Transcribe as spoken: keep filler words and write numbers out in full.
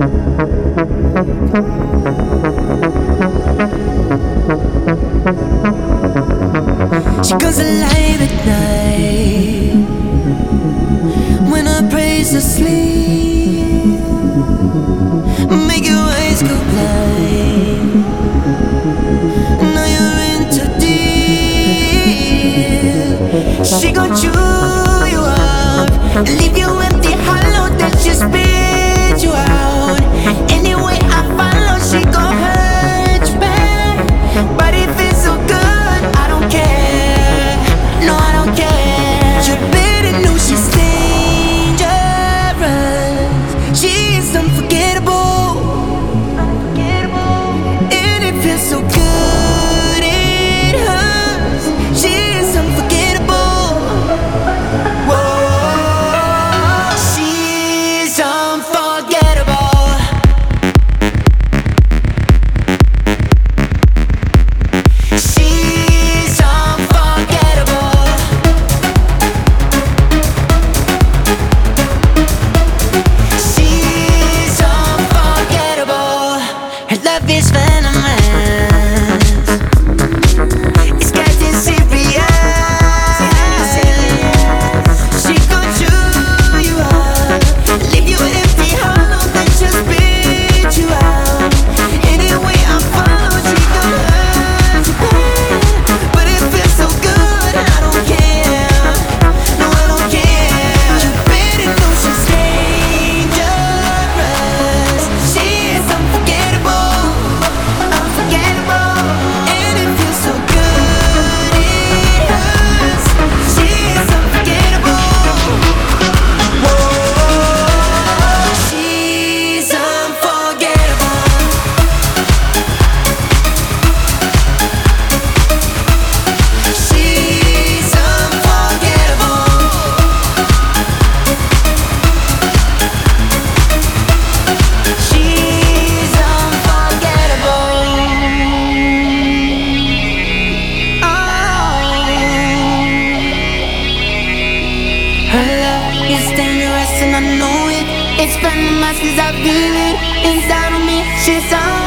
She comes alive at night when I praise asleep. Make your eyes go blind. Now you're in too deep. She gon' chew you up, leave you empty, hollow, then she spit you out. Anyway I follow, she gon' hurt you bad, but it feels so good, I don't care. No, I don't care. You better know she's dangerous. She is unforgettable, and it feels so good, it hurts. She is unforgettable. Whoa, she's unforgettable. She's unforgettable. She's unforgettable. Her love is venomous. It's getting serious. She gon' chew you up, leave you empty, hollow, then just spit you out. Anyway I follow, she gon' hurt you bad, but it feels so good, I don't care. No, I don't care. You better know she's dangerous. She is unforgettable, unforgettable, and it feels so good, it hurts. She is unforgettable. Whoa, she's unforgettable. She's unforgettable. She's unforgettable. Oh. Her love is dangerous and I know it. It's venomous 'cause I feel it inside of me. She's unforgettable.